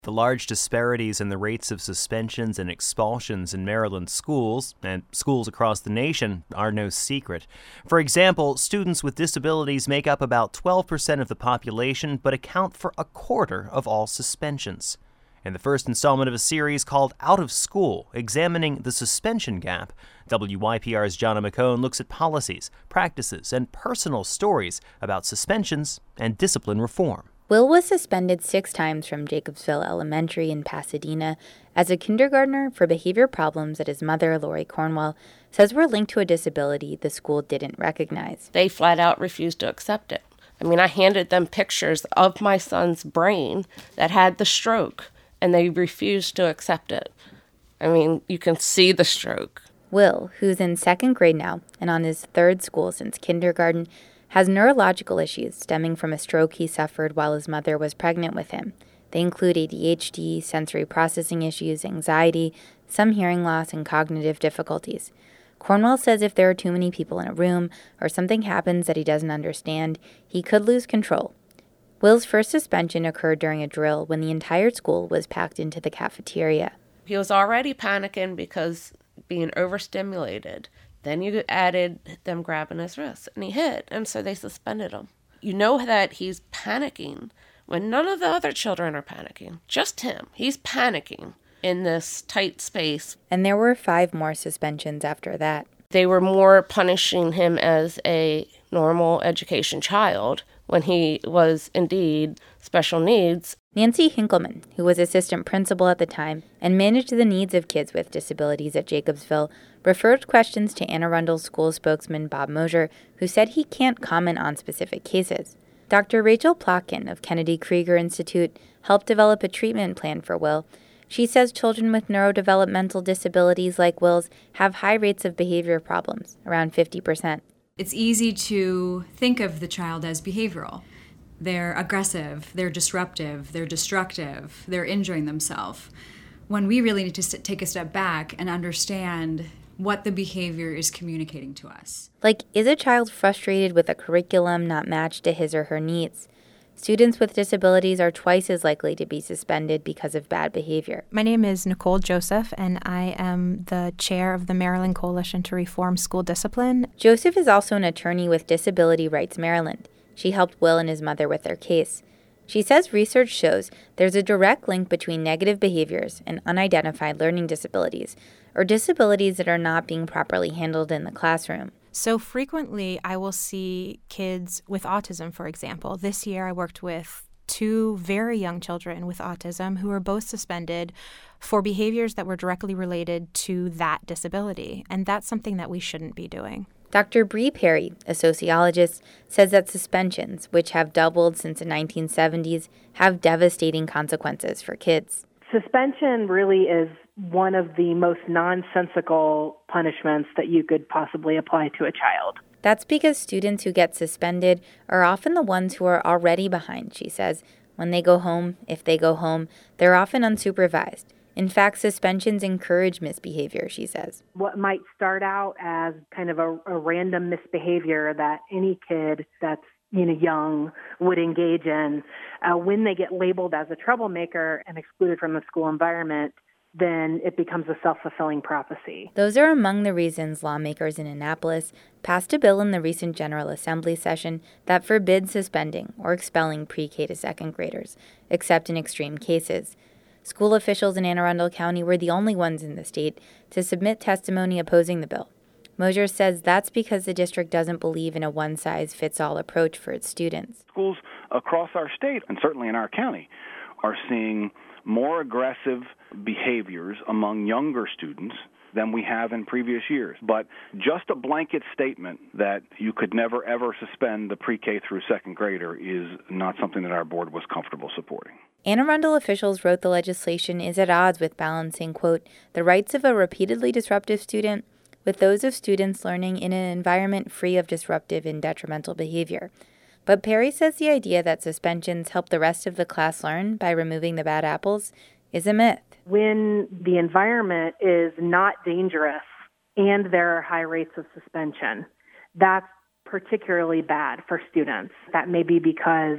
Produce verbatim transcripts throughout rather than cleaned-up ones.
The large disparities in the rates of suspensions and expulsions in Maryland schools, and schools across the nation, are no secret. For example, students with disabilities make up about twelve percent of the population, but account for a quarter of all suspensions. In the first installment of a series called Out of School, examining the suspension gap, W Y P R's Jonna McCone looks at policies, practices, and personal stories about suspensions and discipline reform. Will was suspended six times from Jacobsville Elementary in Pasadena as a kindergartner for behavior problems that his mother, Lori Cornwell, says were linked to a disability the school didn't recognize. They flat out refused to accept it. I mean, I handed them pictures of my son's brain that had the stroke, and they refused to accept it. I mean, you can see the stroke. Will, who's in second grade now and on his third school since kindergarten, has neurological issues stemming from a stroke he suffered while his mother was pregnant with him. They include A D H D, sensory processing issues, anxiety, some hearing loss, and cognitive difficulties. Cornwell says if there are too many people in a room or something happens that he doesn't understand, he could lose control. Will's first suspension occurred during a drill when the entire school was packed into the cafeteria. He was already panicking because being overstimulated. Then you added them grabbing his wrist, and he hit, and so they suspended him. You know that he's panicking when none of the other children are panicking. Just him. He's panicking in this tight space. And there were five more suspensions after that. They were more punishing him as a normal education child when he was indeed special needs. Nancy Hinkleman, who was assistant principal at the time and managed the needs of kids with disabilities at Jacobsville, referred questions to Anne Arundel's school spokesman Bob Mosier, who said he can't comment on specific cases. Doctor Rachel Plotkin of Kennedy Krieger Institute helped develop a treatment plan for Will. She says children with neurodevelopmental disabilities like Will's have high rates of behavior problems, around fifty percent. It's easy to think of the child as behavioral. They're aggressive, they're disruptive, they're destructive, they're injuring themselves. When we really need to take a step back and understand what the behavior is communicating to us. Like, is a child frustrated with a curriculum not matched to his or her needs? Students with disabilities are twice as likely to be suspended because of bad behavior. My name is Nicole Joseph, and I am the chair of the Maryland Coalition to Reform School Discipline. Joseph is also an attorney with Disability Rights Maryland. She helped Will and his mother with their case. She says research shows there's a direct link between negative behaviors and unidentified learning disabilities, or disabilities that are not being properly handled in the classroom. So frequently, I will see kids with autism, for example. This year, I worked with two very young children with autism who were both suspended for behaviors that were directly related to that disability, and that's something that we shouldn't be doing. Doctor Bree Perry, a sociologist, says that suspensions, which have doubled since the nineteen seventies, have devastating consequences for kids. Suspension really is one of the most nonsensical punishments that you could possibly apply to a child. That's because students who get suspended are often the ones who are already behind, she says. When they go home, if they go home, they're often unsupervised. In fact, suspensions encourage misbehavior, she says. What might start out as kind of a, a random misbehavior that any kid that's you know young would engage in, uh, when they get labeled as a troublemaker and excluded from the school environment, then it becomes a self-fulfilling prophecy. Those are among the reasons lawmakers in Annapolis passed a bill in the recent General Assembly session that forbids suspending or expelling pre-K to second graders, except in extreme cases. School officials in Anne Arundel County were the only ones in the state to submit testimony opposing the bill. Mosier says that's because the district doesn't believe in a one-size-fits-all approach for its students. Schools across our state, and certainly in our county, are seeing more aggressive behaviors among younger students than we have in previous years. But just a blanket statement that you could never, ever suspend the pre-K through second grader is not something that our board was comfortable supporting. Anne Arundel officials wrote the legislation is at odds with balancing, quote, the rights of a repeatedly disruptive student with those of students learning in an environment free of disruptive and detrimental behavior. But Perry says the idea that suspensions help the rest of the class learn by removing the bad apples is a myth. When the environment is not dangerous and there are high rates of suspension, that's particularly bad for students. That may be because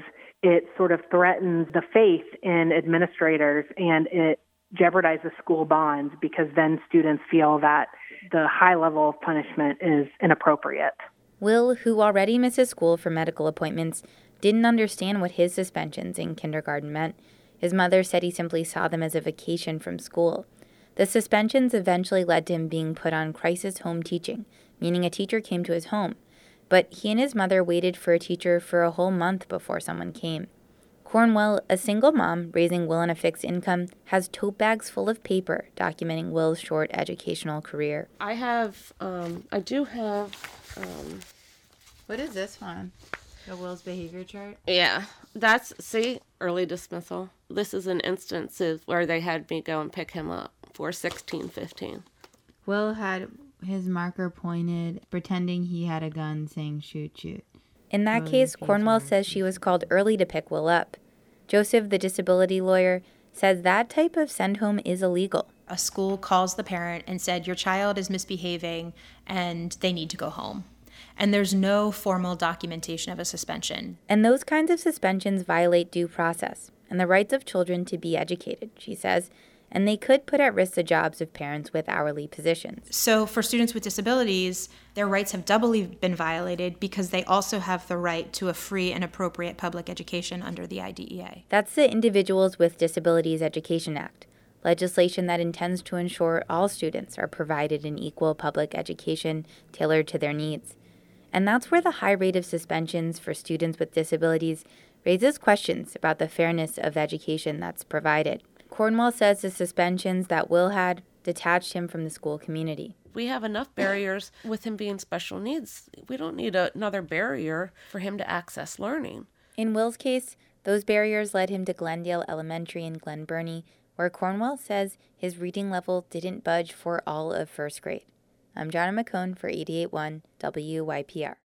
it sort of threatens the faith in administrators, and it jeopardizes school bonds because then students feel that the high level of punishment is inappropriate. Will, who already misses school for medical appointments, didn't understand what his suspensions in kindergarten meant. His mother said he simply saw them as a vacation from school. The suspensions eventually led to him being put on crisis home teaching, meaning a teacher came to his home. But he and his mother waited for a teacher for a whole month before someone came. Cornwell, a single mom raising Will on a fixed income, has tote bags full of paper documenting Will's short educational career. I have, um, I do have, um, What is this one? The Will's behavior chart? yeah, that's, see, early dismissal. This is an instance of where they had me go and pick him up for sixteen fifteen. Will had his marker pointed, pretending he had a gun, saying shoot, shoot. In that case, Cornwell says she was called early to pick Will up. Joseph, the disability lawyer, says that type of send home is illegal. A school calls the parent and said, your child is misbehaving and they need to go home. And there's no formal documentation of a suspension. And those kinds of suspensions violate due process and the rights of children to be educated, she says, and they could put at risk the jobs of parents with hourly positions. So for students with disabilities, their rights have doubly been violated because they also have the right to a free and appropriate public education under the I D E A. That's the Individuals with Disabilities Education Act, legislation that intends to ensure all students are provided an equal public education tailored to their needs. And that's where the high rate of suspensions for students with disabilities raises questions about the fairness of education that's provided. Cornwell says the suspensions that Will had detached him from the school community. We have enough barriers with him being special needs. We don't need a, another barrier for him to access learning. In Will's case, those barriers led him to Glendale Elementary in Glen Burnie, where Cornwell says his reading level didn't budge for all of first grade. I'm Jonna McCone for eighty-eight point one W Y P R.